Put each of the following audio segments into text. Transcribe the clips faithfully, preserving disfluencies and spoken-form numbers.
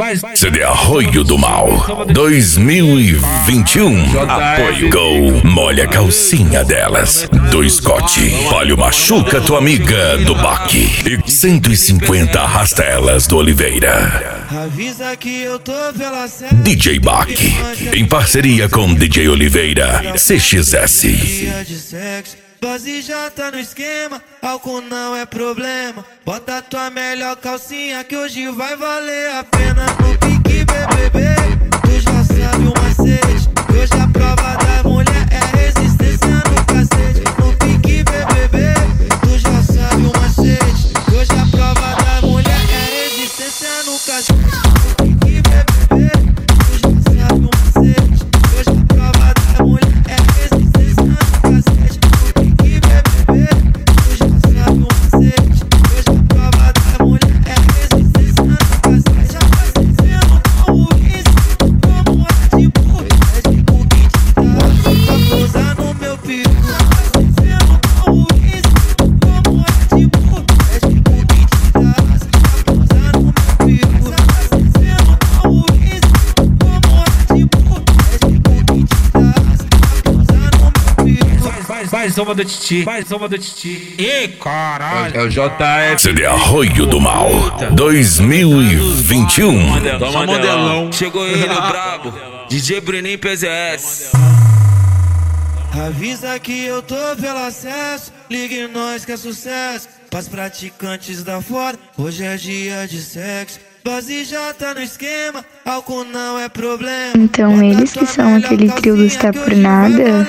C D Arroio do Mal dois mil e vinte e um. Apoio Go, molha a calcinha delas. Do Scott, Palio machuca tua amiga do Baque. E cento e cinquenta arrasta elas do Oliveira. Avisa que eu tô pela D J Baque, em parceria com D J Oliveira, C X S. Dose já tá no esquema, álcool não é problema. Bota tua melhor calcinha que hoje vai valer a pena. No pique B B B, tu já sabe o macete. Hoje a prova da mulher é resistência no cacete. No pique B B B, tu já sabe o macete. Hoje a prova da mulher é resistência no cacete. No pique B B B, tu já sabe o macete. Hoje a prova da mulher é resistência no cacete. Mais uma do Titi, mais uma do Titi. Ih, caralho. É o J F. C D Arroio do Mal dois mil e vinte e um. Só modelão. Chegou ele, o brabo. D J Bruninho P Z S. Avisa que eu tô pelo acesso. Ligue nós que é sucesso. Pras praticantes da fora, hoje é dia de sexo. Dose já tá no esquema, álcool não é problema. Então eles que são aquele trio dos tá por nada.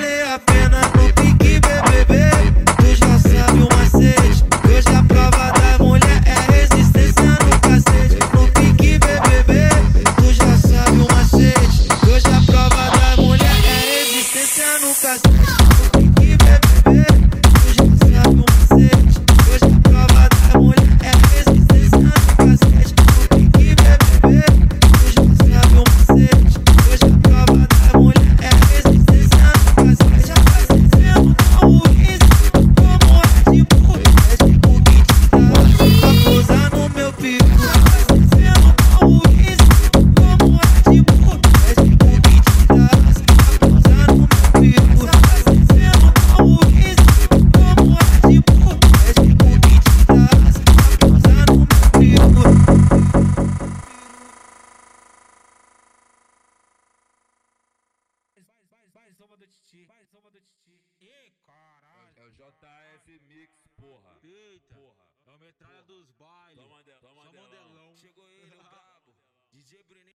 Tu já sabe o macete. Hoje a prova da mulher é resistência no cacete. No pique B B B, tu já sabe o macete. Hoje a prova da mulher é resistência no cacete. No pique B B B, tu já sabe o macete. Hoje a prova da mulher é resistência no cacete. No pique B B B, tu já sabe o macete. Hoje a prova da mulher é resistência no cacete. É o J F Mix, porra. Eita, porra. É o metralha dos bailes. Só modelão. Chegou ele, o brabo. D J Bruninho.